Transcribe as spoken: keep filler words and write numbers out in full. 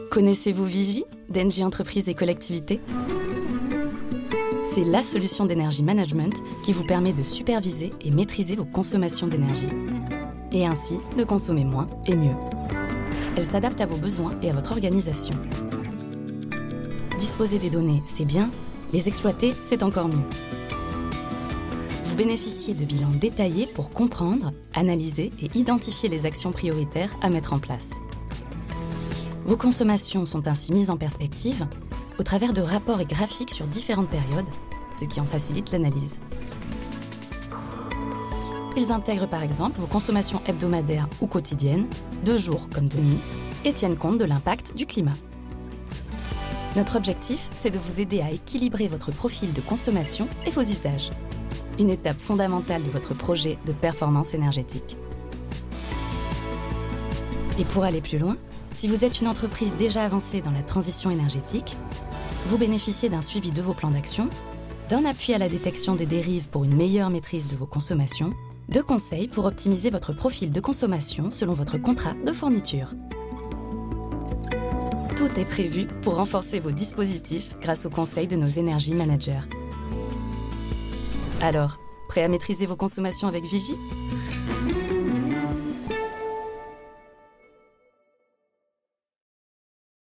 Connaissez-vous Vigie, d'Engie Entreprises et Collectivités ? C'est la solution d'énergie management qui vous permet de superviser et maîtriser vos consommations d'énergie. Et ainsi, de consommer moins et mieux. Elle s'adapte à vos besoins et à votre organisation. Disposer des données, c'est bien. Les exploiter, c'est encore mieux. Vous bénéficiez de bilans détaillés pour comprendre, analyser et identifier les actions prioritaires à mettre en place. Vos consommations sont ainsi mises en perspective au travers de rapports et graphiques sur différentes périodes, ce qui en facilite l'analyse. Ils intègrent par exemple vos consommations hebdomadaires ou quotidiennes, de jour comme de nuit, et tiennent compte de l'impact du climat. Notre objectif, c'est de vous aider à équilibrer votre profil de consommation et vos usages. Une étape fondamentale de votre projet de performance énergétique. Et pour aller plus loin, si vous êtes une entreprise déjà avancée dans la transition énergétique, vous bénéficiez d'un suivi de vos plans d'action, d'un appui à la détection des dérives pour une meilleure maîtrise de vos consommations, de conseils pour optimiser votre profil de consommation selon votre contrat de fourniture. Tout est prévu pour renforcer vos dispositifs grâce aux conseils de nos Energy Managers. Alors, prêt à maîtriser vos consommations avec Vigie ?